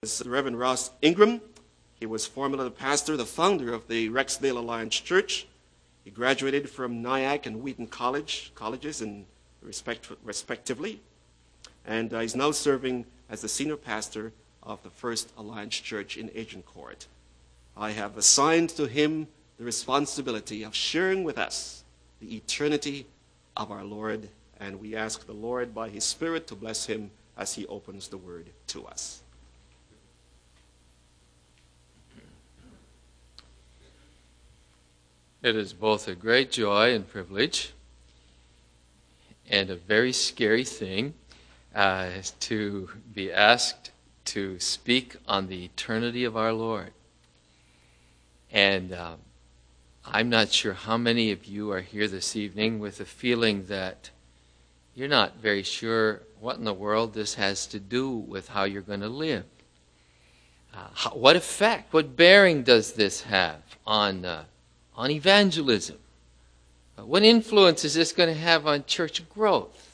the Reverend Ross Ingram. He was formerly the pastor, the founder of the Rexdale Alliance Church. He graduated from Nyack and Wheaton colleges respectively, and is now serving as the senior pastor of the First Alliance Church in Agincourt. I have assigned to him the responsibility of sharing with us the eternity of our Lord, and we ask the Lord by his Spirit to bless him as he opens the word to us. It is both a great joy and privilege and a very scary thing to be asked to speak on the eternity of our Lord. And I'm not sure how many of you are here this evening with a feeling that you're not very sure what in the world this has to do with how you're going to live. What effect, what bearing does this have on evangelism? What influence is this going to have on church growth?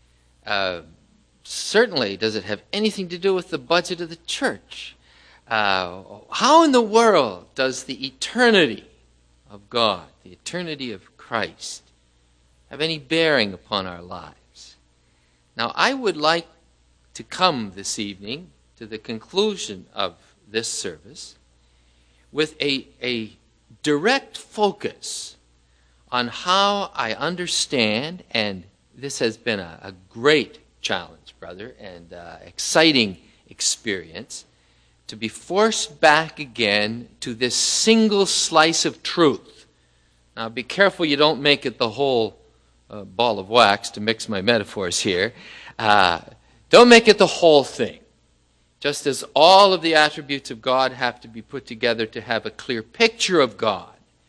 Certainly, does it have anything to do with the budget of the church? How in the world does the eternity of God, the eternity of Christ, have any bearing upon our lives? Now, I would like to come this evening to the conclusion of this service with a direct focus on how I understand, and this has been a great challenge, brother, and exciting experience, to be forced back again to this single slice of truth. Now, be careful you don't make it the whole ball of wax, to mix my metaphors here. Don't make it the whole thing. Just as all of the attributes of God have to be put together to have a clear picture of God,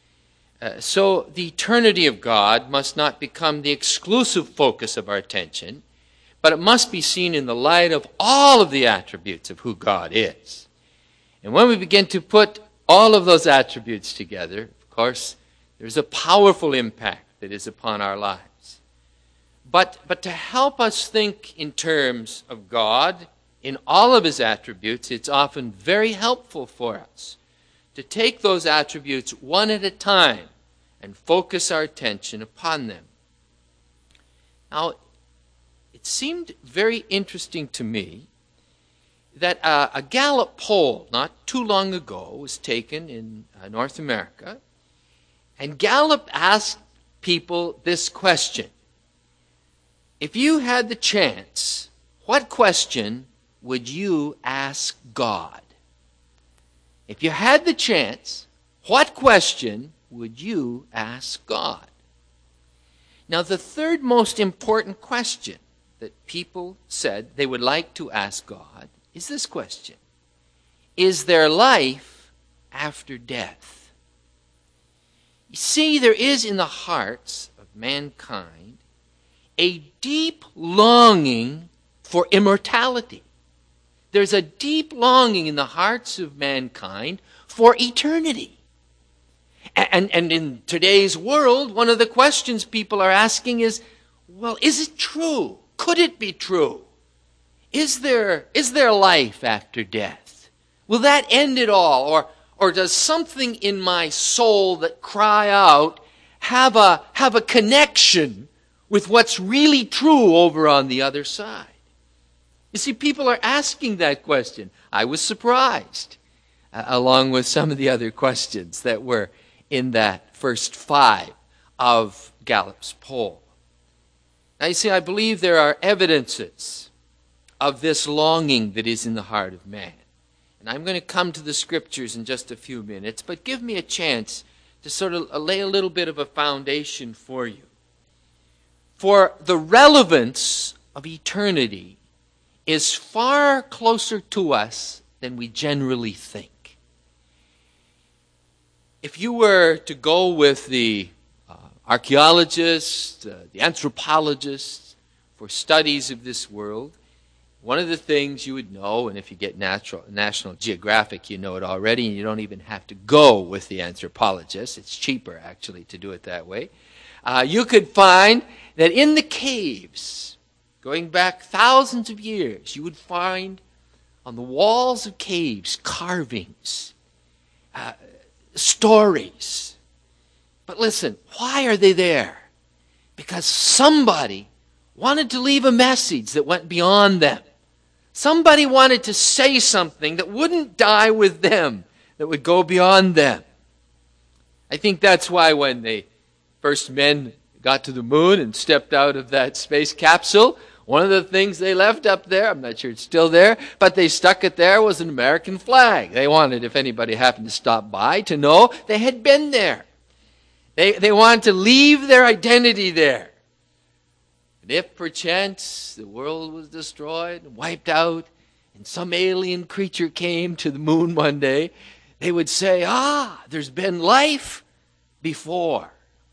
so the eternity of God must not become the exclusive focus of our attention, but it must be seen in the light of all of the attributes of who God is. And when we begin to put all of those attributes together, of course, there's a powerful impact that is upon our lives. But to help us think in terms of God, in all of his attributes, it's often very helpful for us to take those attributes one at a time and focus our attention upon them. Now, it seemed very interesting to me that a Gallup poll not too long ago was taken in North America, and Gallup asked people this question: if you had the chance, what question would you ask God? If you had the chance, what question would you ask God? Now, the third most important question that people said they would like to ask God is this question: is there life after death? You see, there is in the hearts of mankind a deep longing for immortality. There's a deep longing in the hearts of mankind for eternity. And in today's world, one of the questions people are asking is, well, is it true? Could it be true? Is there life after death? Will that end it all? Or does something in my soul that cry out have a connection with what's really true over on the other side? You see, people are asking that question. I was surprised, along with some of the other questions that were in that first 5 of Gallup's poll. Now, you see, I believe there are evidences of this longing that is in the heart of man. And I'm going to come to the scriptures in just a few minutes, but give me a chance to sort of lay a little bit of a foundation for you. For the relevance of eternity is far closer to us than we generally think. If you were to go with the archaeologists, the anthropologists for studies of this world, one of the things you would know, and if you get National Geographic, you know it already, and you don't even have to go with the anthropologists. It's cheaper, actually, to do it that way. You could find that in the caves, going back thousands of years, you would find on the walls of caves, carvings, stories. But listen, why are they there? Because somebody wanted to leave a message that went beyond them. Somebody wanted to say something that wouldn't die with them, that would go beyond them. I think that's why when the first men got to the moon and stepped out of that space capsule, one of the things they left up there, I'm not sure it's still there, but they stuck it there, was an American flag. They wanted, if anybody happened to stop by, to know they had been there. They wanted to leave their identity there. And if perchance the world was destroyed and wiped out, and some alien creature came to the moon one day, they would say, there's been life before.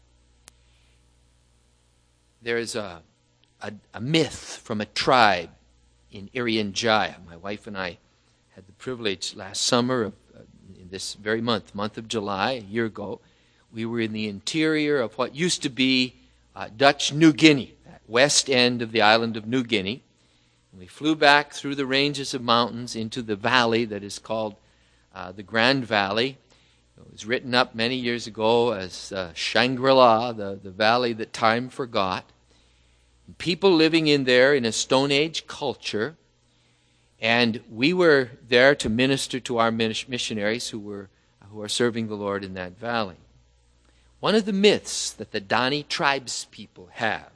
There's a myth from a tribe in Irian Jaya. My wife and I had the privilege last summer of in this very month of July, a year ago. We were in the interior of what used to be Dutch New Guinea, that west end of the island of New Guinea. And we flew back through the ranges of mountains into the valley that is called the Grand Valley. It was written up many years ago as Shangri-La, the valley that time forgot. People living in there in a Stone Age culture. And we were there to minister to our missionaries who are serving the Lord in that valley. One of the myths that the Dani tribes people have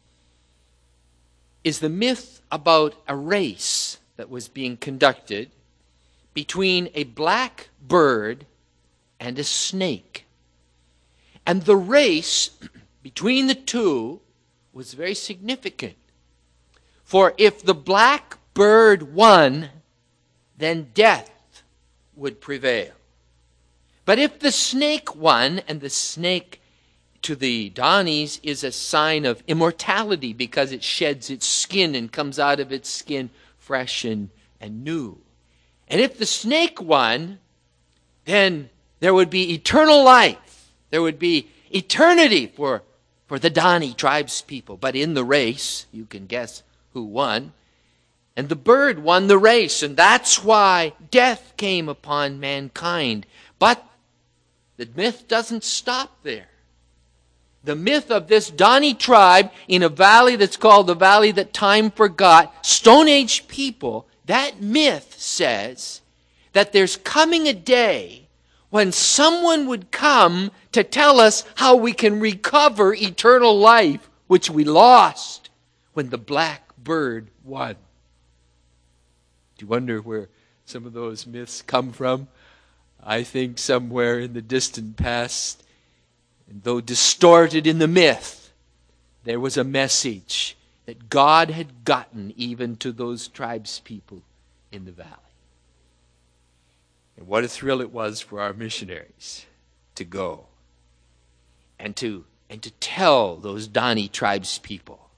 is the myth about a race that was being conducted between a black bird and a snake. And the race between the two was very significant. For if the black bird won, then death would prevail. But if the snake won, and the snake to the Danis is a sign of immortality because it sheds its skin and comes out of its skin fresh and new. And if the snake won, then there would be eternal life. There would be eternity for the Dani tribes people. But in the race, you can guess who won. And the bird won the race, and that's why death came upon mankind. But the myth doesn't stop there. The myth of this Dani tribe in a valley that's called the valley that time forgot, Stone Age people, that myth says that there's coming a day when someone would come to tell us how we can recover eternal life, which we lost when the black bird won. Do you wonder where some of those myths come from? I think somewhere in the distant past, and though distorted in the myth, there was a message that God had gotten even to those tribes people in the valley. And what a thrill it was for our missionaries to go and to tell those Dani tribes people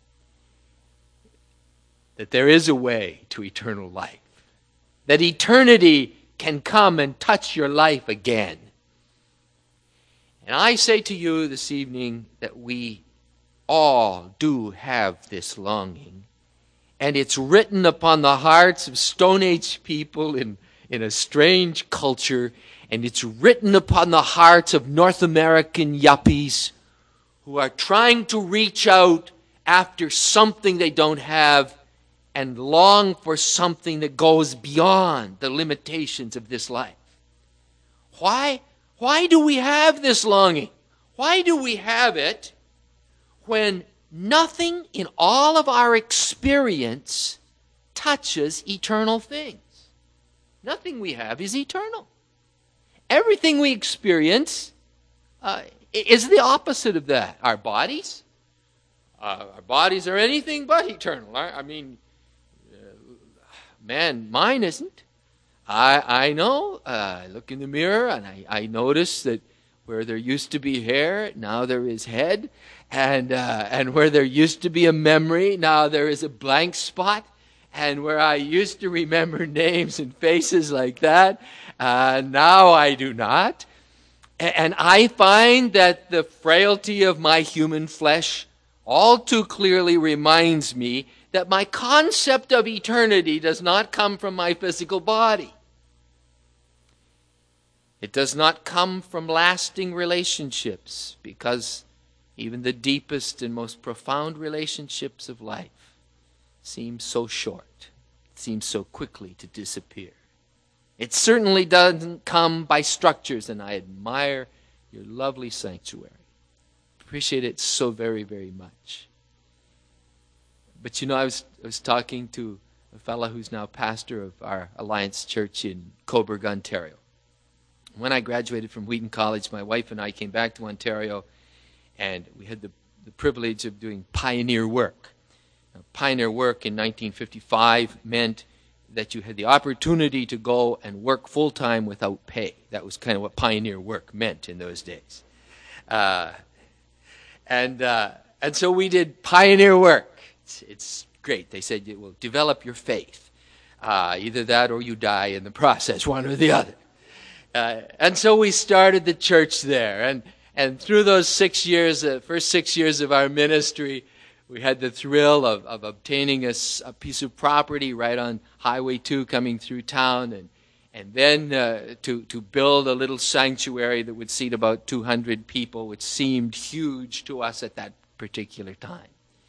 that there is a way to eternal life, that eternity can come and touch your life again. And I say to you this evening that we all do have this longing. And it's written upon the hearts of Stone Age people in a strange culture. And it's written upon the hearts of North American yuppies who are trying to reach out after something they don't have and long for something that goes beyond the limitations of this life. Why do we have this longing? Why do we have it when nothing in all of our experience touches eternal things? Nothing we have is eternal. Everything we experience is the opposite of that. Our bodies are anything but eternal. Mine isn't. I know. I look in the mirror and I notice that where there used to be hair, now there is head, and where there used to be a memory, now there is a blank spot, and where I used to remember names and faces like that, now I do not. And I find that the frailty of my human flesh all too clearly reminds me that my concept of eternity does not come from my physical body. It does not come from lasting relationships, because even the deepest and most profound relationships of life seem so short, seem so quickly to disappear. It certainly doesn't come by structures, and I admire your lovely sanctuary. Appreciate it so very, very much. But I was talking to a fellow who's now pastor of our Alliance Church in Cobourg, Ontario. When I graduated from Wheaton College, my wife and I came back to Ontario, and we had the privilege of doing pioneer work. Now, pioneer work in 1955 meant that you had the opportunity to go and work full-time without pay. That was kind of what pioneer work meant in those days. And so we did pioneer work. It's great. They said it will develop your faith. Either that or you die in the process, one or the other. And so we started the church there. And through those 6 years, first 6 years of our ministry, we had the thrill of obtaining a piece of property right on Highway 2 coming through town, and then to build a little sanctuary that would seat about 200 people, which seemed huge to us at that particular time.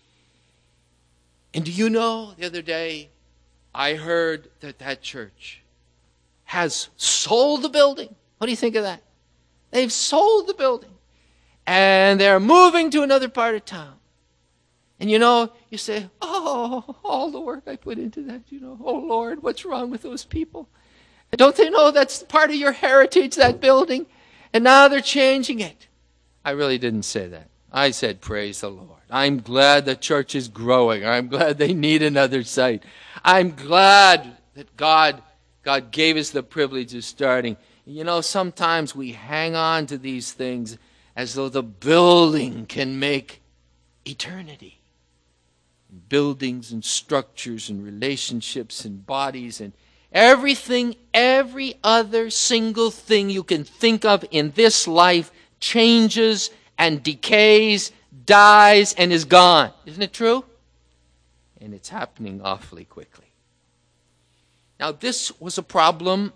And do you know, the other day, I heard that church has sold the building. What do you think of that? They've sold the building. And they're moving to another part of town. And you say, oh, all the work I put into that, oh Lord, what's wrong with those people? And don't they know that's part of your heritage, that building? And now they're changing it. I really didn't say that. I said, praise the Lord. I'm glad the church is growing. I'm glad they need another site. I'm glad that God gave us the privilege of starting. Sometimes we hang on to these things as though the building can make eternity. Buildings and structures and relationships and bodies and everything, every other single thing you can think of in this life changes and decays, dies, and is gone. Isn't it true? And it's happening awfully quickly. Now, this was a problem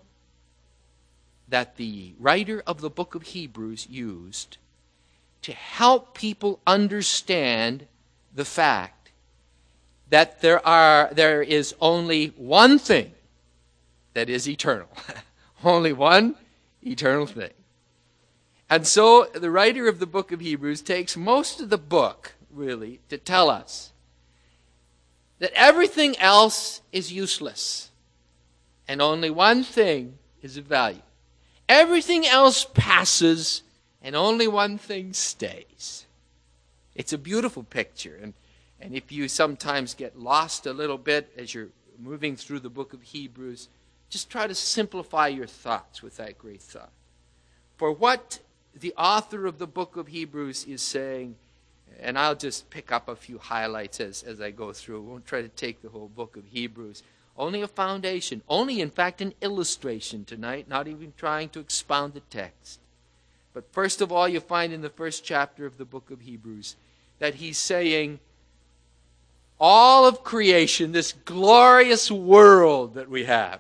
that the writer of the book of Hebrews used to help people understand the fact that there is only one thing that is eternal. Only one eternal thing. And so the writer of the book of Hebrews takes most of the book, really, to tell us that everything else is useless and only one thing is of value. Everything else passes and only one thing stays. It's a beautiful picture. And if you sometimes get lost a little bit as you're moving through the book of Hebrews, just try to simplify your thoughts with that great thought. For what the author of the book of Hebrews is saying, and I'll just pick up a few highlights as I go through. I won't try to take the whole book of Hebrews. Only a foundation, only in fact an illustration tonight, not even trying to expound the text. But first of all, you find in the first chapter of the book of Hebrews that he's saying all of creation, this glorious world that we have.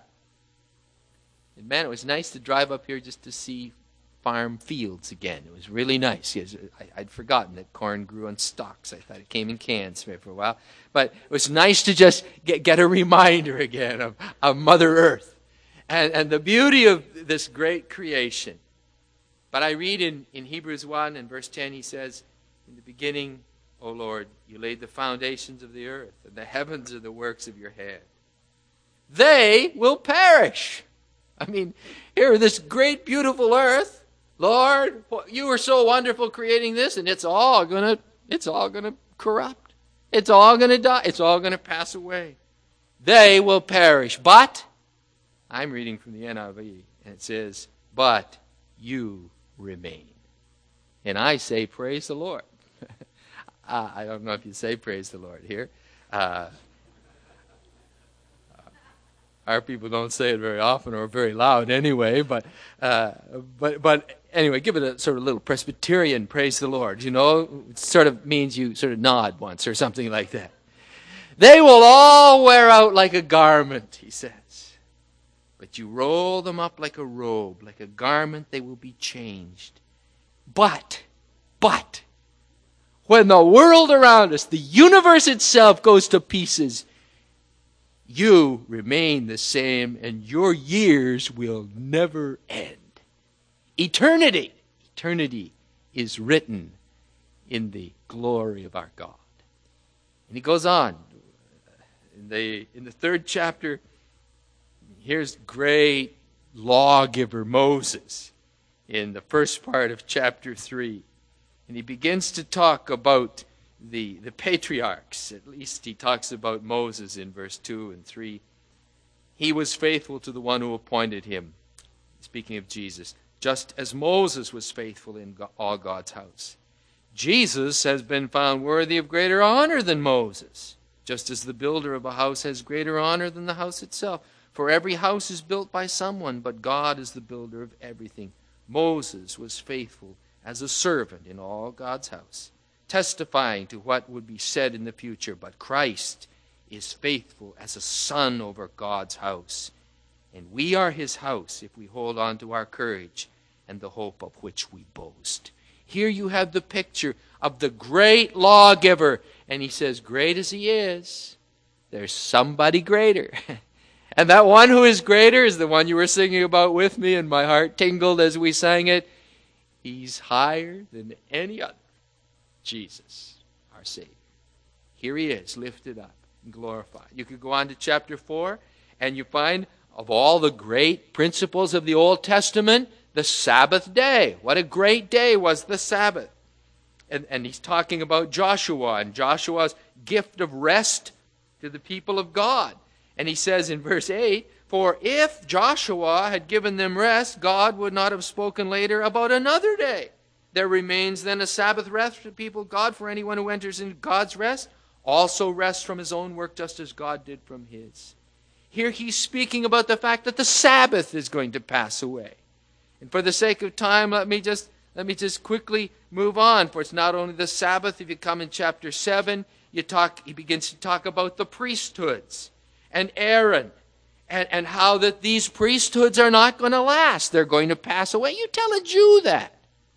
And man, it was nice to drive up here just to see farm fields again. It was really nice. Yes, I'd forgotten that corn grew on stalks. I thought it came in cans for a while. But it was nice to just get a reminder again of Mother Earth and the beauty of this great creation. But I read in Hebrews 1 and verse 10, he says, in the beginning, O Lord, you laid the foundations of the earth, and the heavens are the works of your hand. They will perish. I mean, here, this great, beautiful earth, Lord, you were so wonderful creating this, and it's all gonna corrupt. It's all gonna die. It's all gonna pass away. They will perish. But, I'm reading from the NIV, and it says, but you remain. And I say, praise the Lord. I don't know if you say praise the Lord here. Our people don't say it very often or very loud anyway, but anyway, give it a sort of little Presbyterian praise the Lord. You know, it sort of means you sort of nod once or something like that. They will all wear out like a garment, he says. But you roll them up like a robe, like a garment, they will be changed. But, when the world around us, the universe itself goes to pieces, you remain the same and your years will never end. Eternity is written in the glory of our God. And he goes on. In the third chapter, here's great lawgiver Moses in the first part of chapter 3. And he begins to talk about the patriarchs. At least he talks about Moses in verse 2 and 3. He was faithful to the one who appointed him, speaking of Jesus, just as Moses was faithful in all God's house. Jesus has been found worthy of greater honor than Moses, just as the builder of a house has greater honor than the house itself. For every house is built by someone, but God is the builder of everything. Moses was faithful as a servant in all God's house, testifying to what would be said in the future. But Christ is faithful as a son over God's house. And we are his house if we hold on to our courage and the hope of which we boast. Here you have the picture of the great lawgiver. And he says, great as he is, there's somebody greater. And that one who is greater is the one you were singing about with me, and my heart tingled as we sang it. He's higher than any other. Jesus, our Savior. Here he is, lifted up and glorified. You could go on to chapter 4, and you find of all the great principles of the Old Testament, the Sabbath day. What a great day was the Sabbath. And he's talking about Joshua and Joshua's gift of rest to the people of God. And he says in verse 8, for if Joshua had given them rest, God would not have spoken later about another day. There remains then a Sabbath rest for the people of God, for anyone who enters into God's rest also rests from his own work just as God did from his. Here he's speaking about the fact that the Sabbath is going to pass away. And for the sake of time, let me just quickly move on. For it's not only the Sabbath. If you come in chapter 7, he begins to talk about the priesthoods and Aaron and how that these priesthoods are not going to last. They're going to pass away. You tell a Jew that.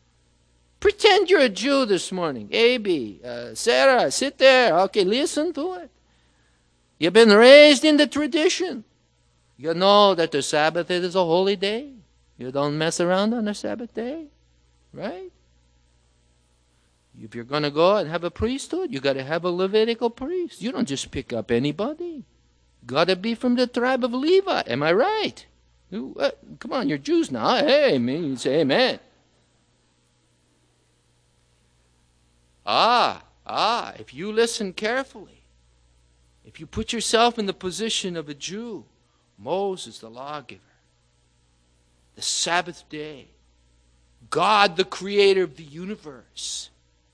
Pretend you're a Jew this morning. A.B., Sarah, sit there. Okay, listen to it. You've been raised in the tradition. You know that the Sabbath is a holy day. You don't mess around on the Sabbath day, right? If you're going to go and have a priesthood, you got to have a Levitical priest. You don't just pick up anybody. Got to be from the tribe of Levi. Am I right? Come on, you're Jews now. Hey, me, say amen. If you listen carefully, if you put yourself in the position of a Jew, Moses, the lawgiver, the Sabbath day, God, the creator of the universe,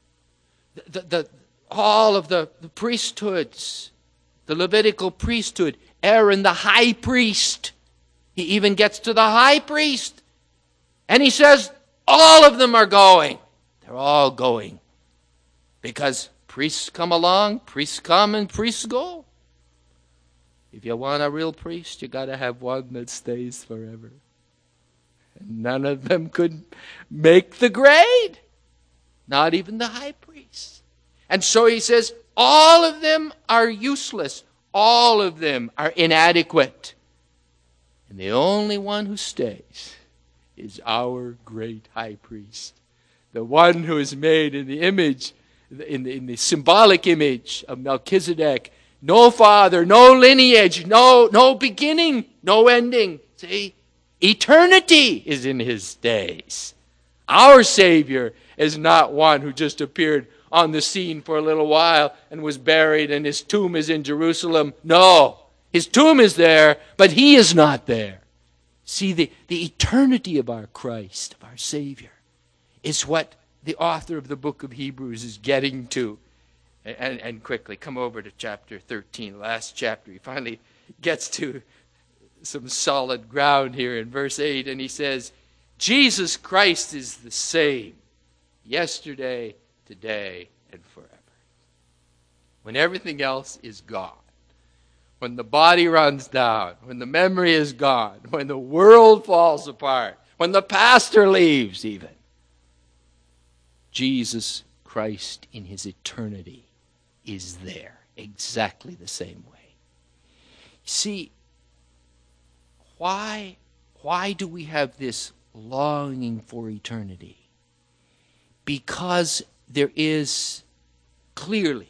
all of the priesthoods, the Levitical priesthood, Aaron, the high priest. He even gets to the high priest. And he says, all of them are going. They're all going. Because priests come along, priests come, and priests go. If you want a real priest, you got to have one that stays forever. And none of them could make the grade. Not even the high priest. And so he says, all of them are useless. All of them are inadequate. And the only one who stays is our great high priest. The one who is made in the image, in the symbolic image of Melchizedek. No father, no lineage, no beginning, no ending. See? Eternity is in his days. Our Savior is not one who just appeared on the scene for a little while and was buried and his tomb is in Jerusalem. No, his tomb is there, but he is not there. See, the eternity of our Christ, of our Savior, is what the author of the book of Hebrews is getting to. And quickly, come over to chapter 13, last chapter. He finally gets to some solid ground here in verse 8, and he says, Jesus Christ is the same yesterday, today, and forever. when everything else is gone, when the body runs down, when the memory is gone, when the world falls apart, when the pastor leaves even, Jesus Christ in his eternity is there exactly the same way. See, why do we have this longing for eternity? Because there is clearly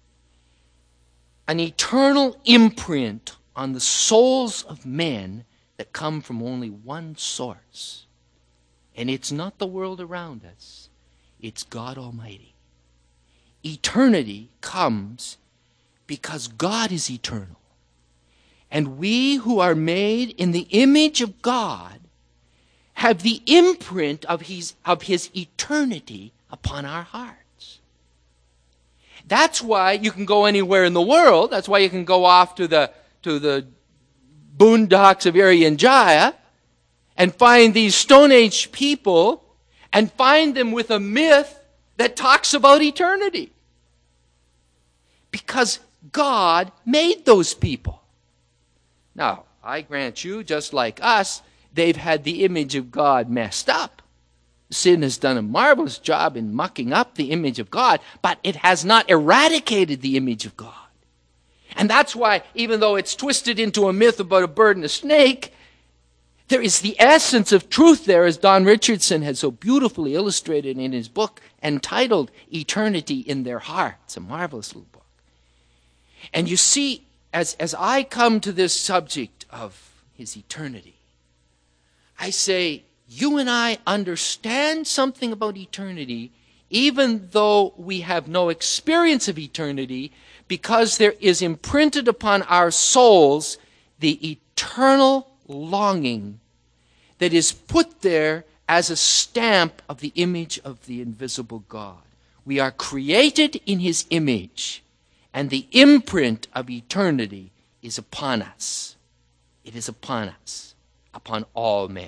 an eternal imprint on the souls of men that come from only one source. And it's not the world around us. It's God Almighty. Eternity comes because God is eternal. And we who are made in the image of God have the imprint of his eternity upon our hearts. That's why you can go anywhere in the world. That's why you can go off to the boondocks of Irian Jaya and find these Stone Age people and find them with a myth that talks about eternity. Because God made those people. Now, I grant you, just like us, they've had the image of God messed up. Sin has done a marvelous job in mucking up the image of God, but it has not eradicated the image of God. And that's why, even though it's twisted into a myth about a bird and a snake, there is the essence of truth there, as Don Richardson has so beautifully illustrated in his book entitled Eternity in Their Hearts, a marvelous little book. And you see, as I come to this subject of his eternity, I say, you and I understand something about eternity, even though we have no experience of eternity, because there is imprinted upon our souls the eternal longing that is put there as a stamp of the image of the invisible God. We are created in his image, and the imprint of eternity is upon us. It is upon us, upon all men.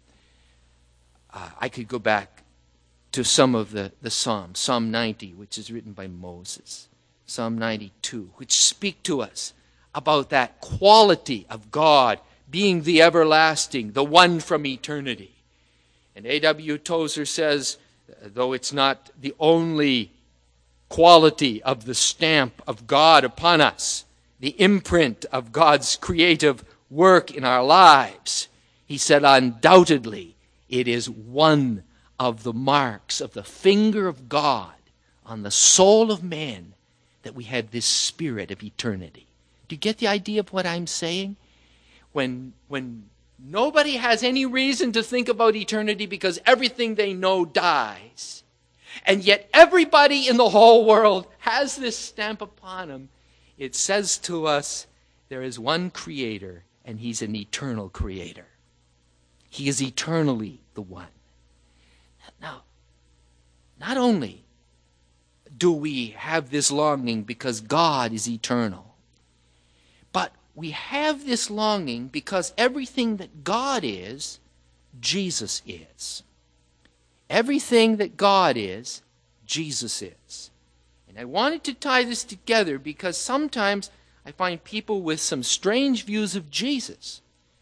I could go back to some of the Psalms. Psalm 90, which is written by Moses. Psalm 92, which speak to us about that quality of God being the everlasting, the one from eternity. And A.W. Tozer says, though it's not the only quality of the stamp of God upon us, the imprint of God's creative work in our lives, he said, undoubtedly, it is one of the marks of the finger of God on the soul of man that we have this spirit of eternity. Do you get the idea of what I'm saying? When nobody has any reason to think about eternity because everything they know dies, and yet everybody in the whole world has this stamp upon them, it says to us there is one creator, and he's an eternal creator. He is eternally the one. Now, not only do we have this longing because God is eternal, but we have this longing because everything that God is, Jesus is. Everything that God is, Jesus is. And I wanted to tie this together because sometimes I find people with some strange views of Jesus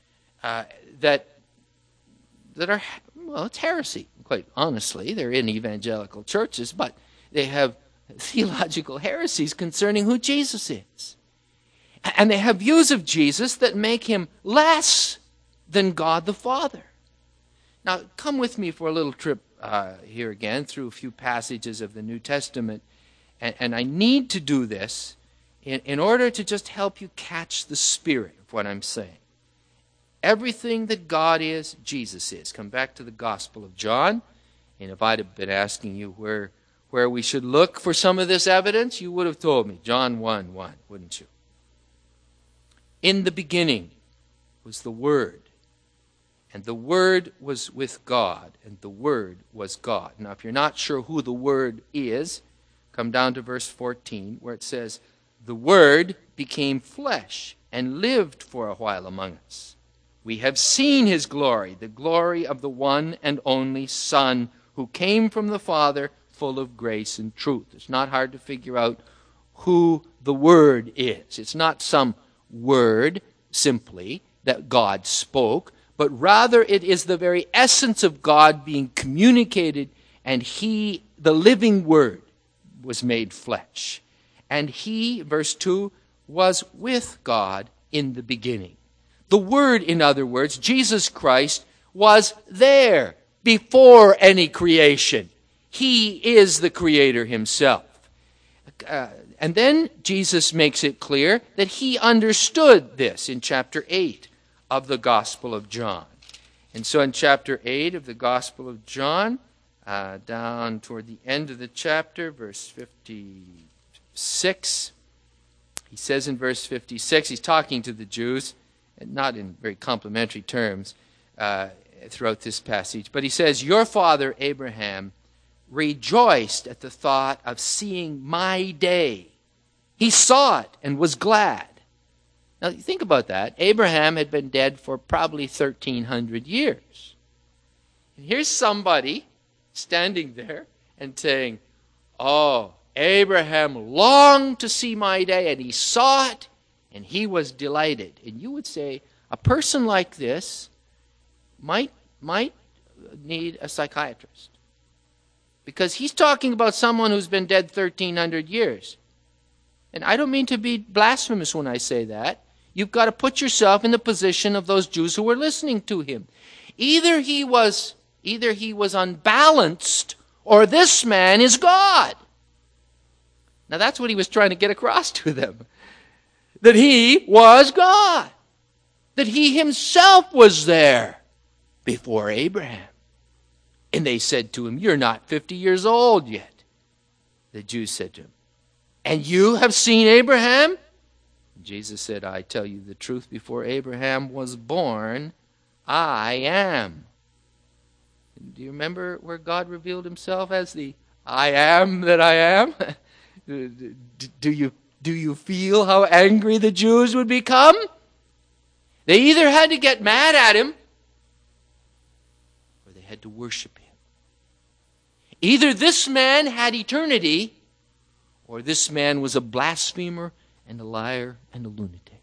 that are, well, it's heresy, quite honestly. They're in evangelical churches, but they have theological heresies concerning who Jesus is. And they have views of Jesus that make him less than God the Father. Now, come with me for a little trip here again through a few passages of the New Testament. And I need to do this in order to just help you catch the spirit of what I'm saying. Everything that God is, Jesus is. Come back to the Gospel of John. And if I'd have been asking you where we should look for some of this evidence, you would have told me. John 1:1, wouldn't you? In the beginning was the Word. And the Word was with God. And the Word was God. Now, if you're not sure who the Word is, come down to verse 14 where it says, the Word became flesh and lived for a while among us. We have seen his glory, the glory of the one and only Son who came from the Father, full of grace and truth. It's not hard to figure out who the Word is. It's not some word simply that God spoke, but rather it is the very essence of God being communicated, and He, the living Word, was made flesh. And He, verse 2, was with God in the beginning. The Word, in other words, Jesus Christ, was there before any creation. He is the Creator Himself. And then Jesus makes it clear that He understood this in chapter 8 of the Gospel of John. And so in chapter 8 of the Gospel of John, down toward the end of the chapter, verse 56, he says in verse 56, he's talking to the Jews, and not in very complimentary terms throughout this passage, but he says, "Your father Abraham rejoiced at the thought of seeing my day. He saw it and was glad." Now, think about that. Abraham had been dead for probably 1,300 years. And here's somebody standing there and saying, "Oh, Abraham longed to see my day, and he saw it, and he was delighted." And you would say, a person like this might need a psychiatrist. Because he's talking about someone who's been dead 1,300 years. And I don't mean to be blasphemous when I say that. You've got to put yourself in the position of those Jews who were listening to him. Either he was unbalanced, or this man is God. Now that's what he was trying to get across to them. That he was God. That he himself was there before Abraham. And they said to him, "You're not 50 years old yet." The Jews said to him, "And you have seen Abraham?" Jesus said, "I tell you the truth, before Abraham was born, I am." Do you remember where God revealed himself as the I am that I am? Do you feel how angry the Jews would become? They either had to get mad at him, or they had to worship him. Either this man had eternity, or this man was a blasphemer and a liar and a lunatic.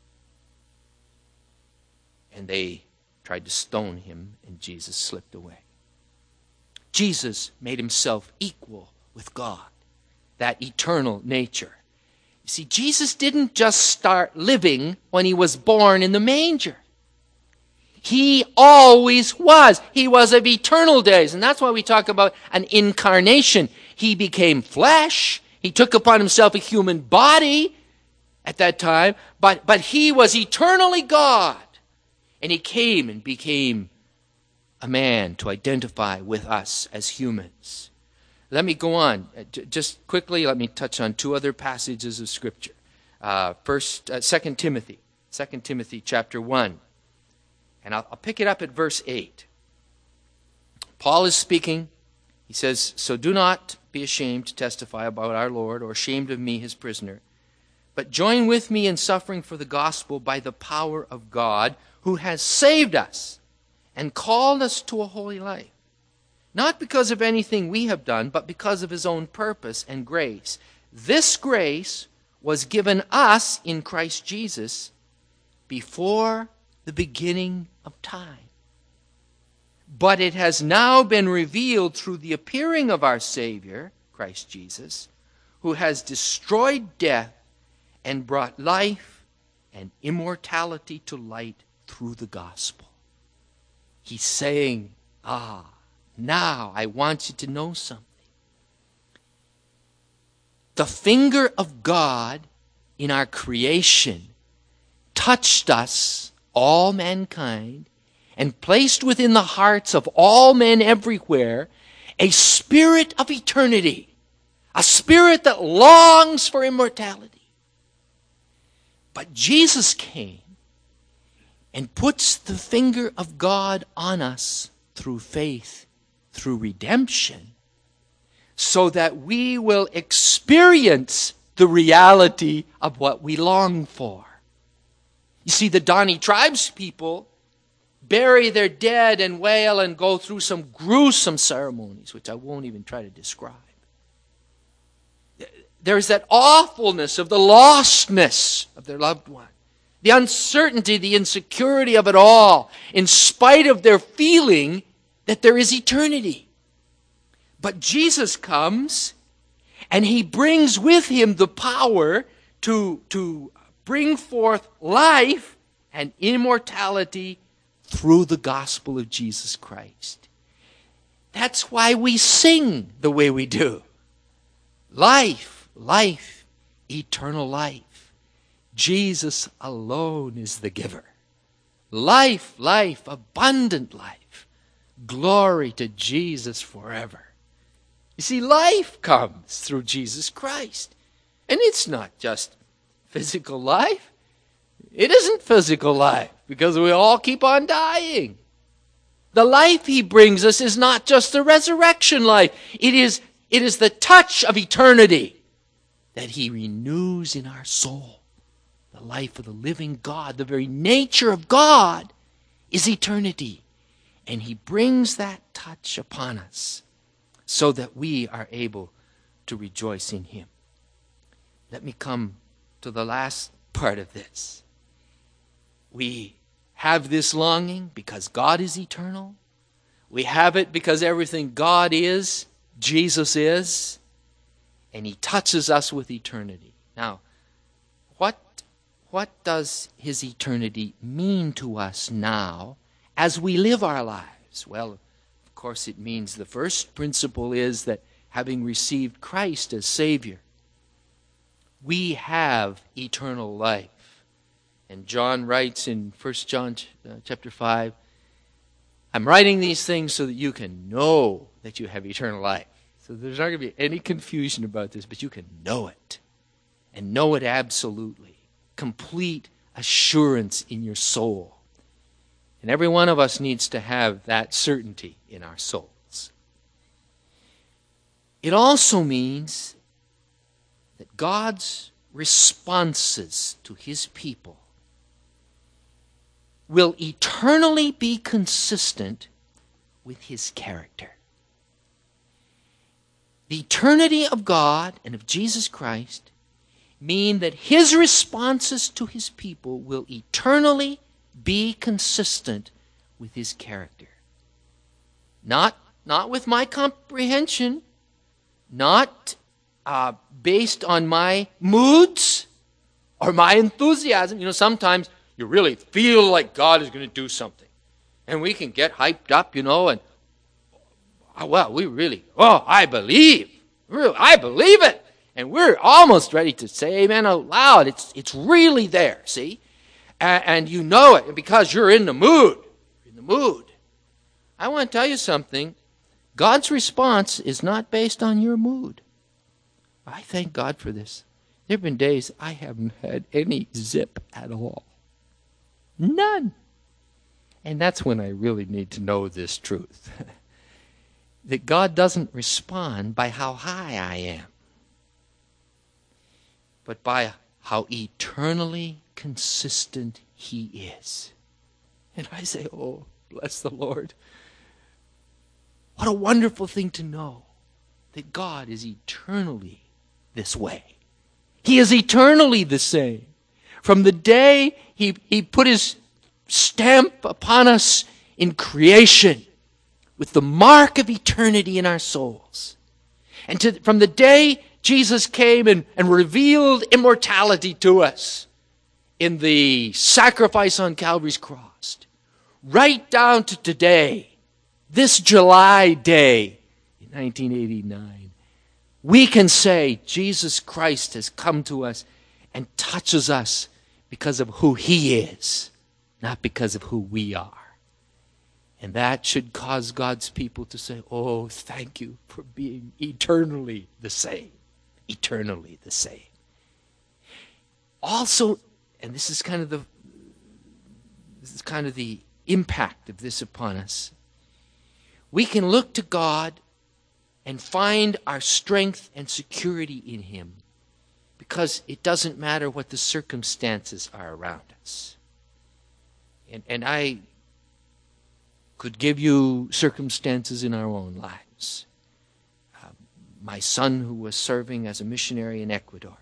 And they tried to stone him, and Jesus slipped away. Jesus made himself equal with God, that eternal nature. You see, Jesus didn't just start living when he was born in the manger. He always was. He was of eternal days. And that's why we talk about an incarnation. He became flesh. He took upon himself a human body at that time. But he was eternally God. And he came and became a man to identify with us as humans. Let me go on. Just quickly, let me touch on two other passages of Scripture. 2 Timothy chapter 1. And I'll pick it up at verse 8. Paul is speaking. He says, "So do not be ashamed to testify about our Lord, or ashamed of me, his prisoner, but join with me in suffering for the gospel by the power of God, who has saved us and called us to a holy life, not because of anything we have done, but because of his own purpose and grace. This grace was given us in Christ Jesus before the beginning of time. But it has now been revealed through the appearing of our Savior, Christ Jesus, who has destroyed death and brought life and immortality to light through the gospel." He's saying, now I want you to know something. The finger of God in our creation touched us, all mankind, and placed within the hearts of all men everywhere a spirit of eternity, a spirit that longs for immortality. But Jesus came and puts the finger of God on us through faith, through redemption, so that we will experience the reality of what we long for. You see, the Dani tribes people bury their dead and wail and go through some gruesome ceremonies, which I won't even try to describe. there's that awfulness of the lostness of their loved one. The uncertainty, the insecurity of it all, in spite of their feeling that there is eternity. But Jesus comes, and he brings with him the power to bring forth life and immortality through the gospel of Jesus Christ. That's why we sing the way we do. Life, life, eternal life. Jesus alone is the giver. Life, life, abundant life. Glory to Jesus forever. You see, life comes through Jesus Christ. And it's not just physical life. It isn't physical life, because we all keep on dying. The life he brings us is not just the resurrection life. It is the touch of eternity that he renews in our soul. The life of the living God, the very nature of God is eternity. And he brings that touch upon us so that we are able to rejoice in him. Let me come to the last part of this. We have this longing because God is eternal. We have it because everything God is, Jesus is, and he touches us with eternity. Now, what does his eternity mean to us now as we live our lives? Well, of course, it means the first principle is that having received Christ as Savior, we have eternal life. And John writes in 1 John chapter 5, I'm writing these things so that you can know that you have eternal life. So there's not going to be any confusion about this, but you can know it. And know it absolutely. Complete assurance in your soul. And every one of us needs to have that certainty in our souls. It also means that God's responses to his people will eternally be consistent with his character. The eternity of God and of Jesus Christ mean that his responses to his people will eternally be consistent with his character. Not with my comprehension, not based on my moods or my enthusiasm. You know, sometimes you really feel like God is going to do something. And we can get hyped up, and I believe. I believe it. And we're almost ready to say amen out loud. It's really there, see? And you know it because you're in the mood. I want to tell you something. God's response is not based on your mood. I thank God for this. There have been days I haven't had any zip at all. None. And that's when I really need to know this truth. That God doesn't respond by how high I am, but by how eternally consistent he is. And I say, oh, bless the Lord. What a wonderful thing to know that God is eternally this way. He is eternally the same. From the day he put his stamp upon us in creation with the mark of eternity in our souls. And from the day Jesus came and revealed immortality to us in the sacrifice on Calvary's cross, right down to today, this July day in 1989, we can say Jesus Christ has come to us and touches us because of who he is, not because of who we are. And that should cause God's people to say, oh, thank you for being eternally the same. Eternally the same. Also, and this is kind of the impact of this upon us, we can look to God and find our strength and security in him because it doesn't matter what the circumstances are around us. And I could give you circumstances in our own lives. my son, who was serving as a missionary in Ecuador,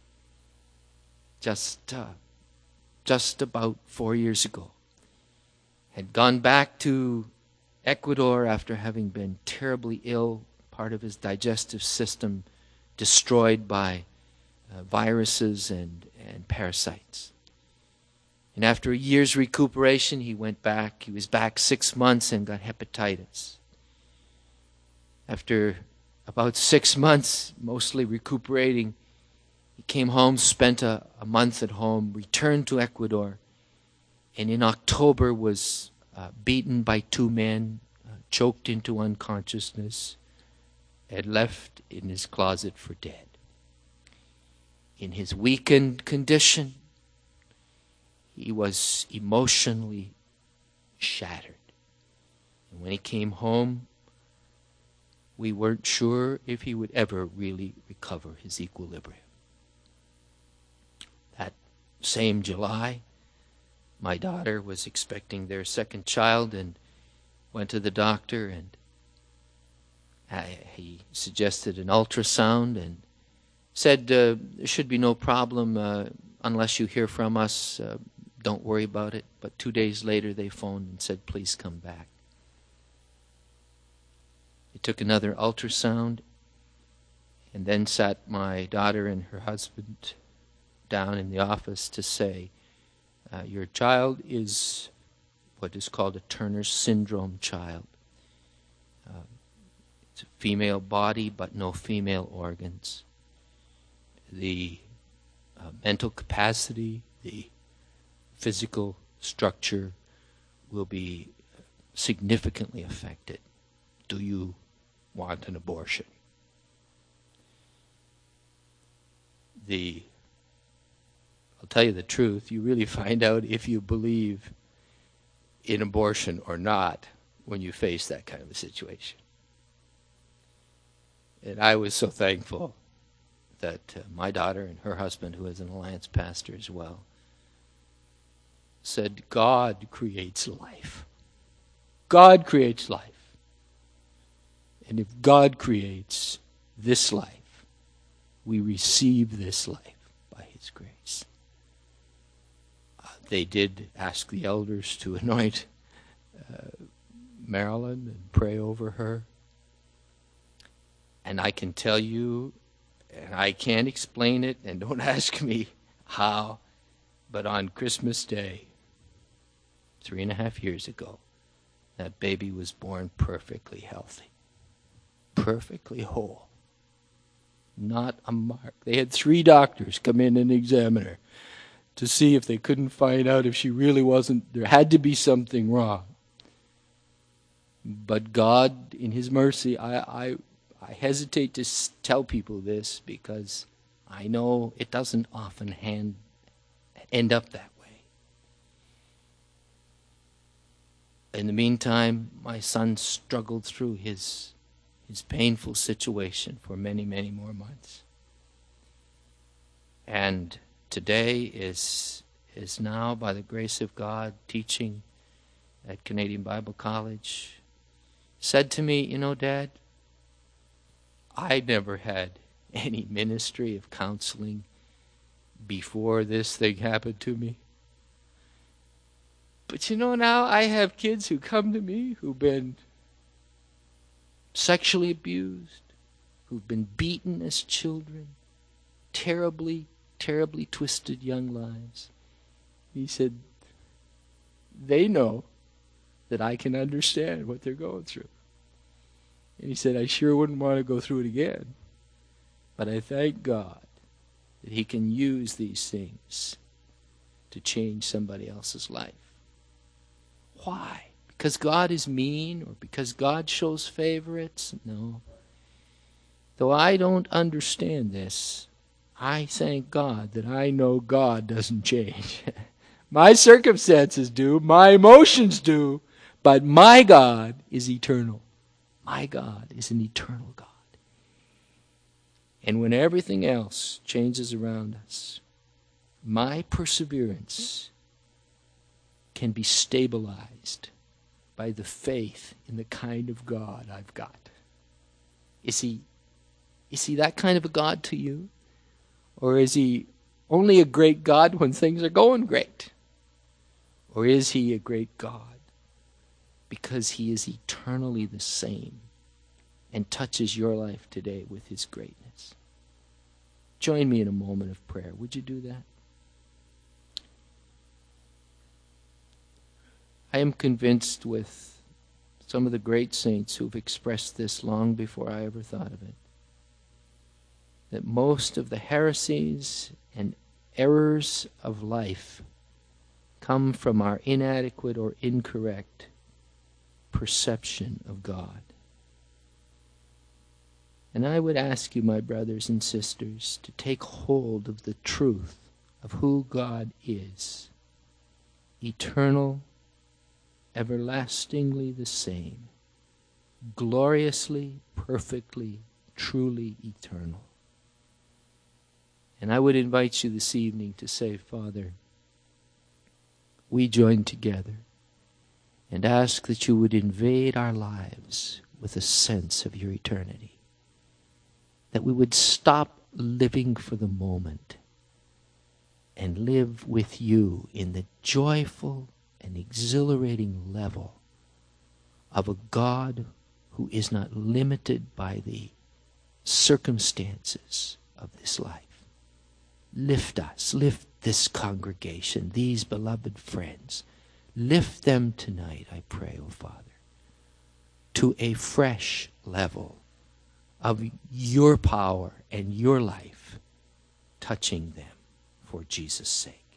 just about 4 years ago, had gone back to Ecuador after having been terribly ill, part of his digestive system destroyed by viruses and parasites. And after a year's recuperation, he went back. He was back 6 months and got hepatitis. After about 6 months, mostly recuperating, he came home, spent a month at home, returned to Ecuador, and in October was beaten by 2 men, choked into unconsciousness, and left in his closet for dead. In his weakened condition, he was emotionally shattered. And when he came home, we weren't sure if he would ever really recover his equilibrium. That same July, my daughter was expecting their second child and went to the doctor, and he suggested an ultrasound and said, there should be no problem unless you hear from us. Don't worry about it. But 2 days later, they phoned and said, please come back. They took another ultrasound and then sat my daughter and her husband down in the office to say, your child is what is called a Turner syndrome child. It's a female body but no female organs. The mental capacity, the physical structure will be significantly affected. Do you want an abortion? I'll tell you the truth, you really find out if you believe in abortion or not when you face that kind of a situation. And I was so thankful that my daughter and her husband, who is an Alliance pastor as well, said, God creates life. God creates life. And if God creates this life, we receive this life by His grace. They did ask the elders to anoint Marilyn and pray over her. And I can tell you, and I can't explain it, and don't ask me how, but on Christmas Day, 3.5 years ago, that baby was born perfectly healthy, perfectly whole, not a mark. They had 3 doctors come in and examine her to see if they couldn't find out if she really wasn't, there had to be something wrong. But God, in His mercy, I hesitate to tell people this because I know it doesn't often end up that way. In the meantime, my son struggled through his painful situation for many, many more months. And today is now, by the grace of God, teaching at Canadian Bible College, said to me, you know, Dad, I never had any ministry of counseling before this thing happened to me. But you know, now I have kids who come to me who've been sexually abused, who've been beaten as children, terribly, terribly twisted young lives. He said, they know that I can understand what they're going through. And he said, I sure wouldn't want to go through it again. But I thank God that He can use these things to change somebody else's life. Why? Because God is mean or because God shows favorites? No. Though I don't understand this, I thank God that I know God doesn't change. My circumstances do, my emotions do, but my God is eternal. My God is an eternal God. And when everything else changes around us, my perseverance can be stabilized by the faith in the kind of God I've got. Is He Is he that kind of a God to you? Or is he only a great God when things are going great? Or is he a great God because he is eternally the same and touches your life today with his greatness? Join me in a moment of prayer. Would you do that? I am convinced with some of the great saints who've expressed this long before I ever thought of it, that most of the heresies and errors of life come from our inadequate or incorrect perception of God. And I would ask you, my brothers and sisters, to take hold of the truth of who God is, eternal, everlastingly the same, gloriously, perfectly, truly eternal. And I would invite you this evening to say, Father, we join together and ask that you would invade our lives with a sense of your eternity, that we would stop living for the moment and live with you in the joyful and exhilarating level of a God who is not limited by the circumstances of this life. Lift us, lift this congregation, these beloved friends. Lift them tonight, I pray, O Father, to a fresh level of your power and your life touching them for Jesus' sake.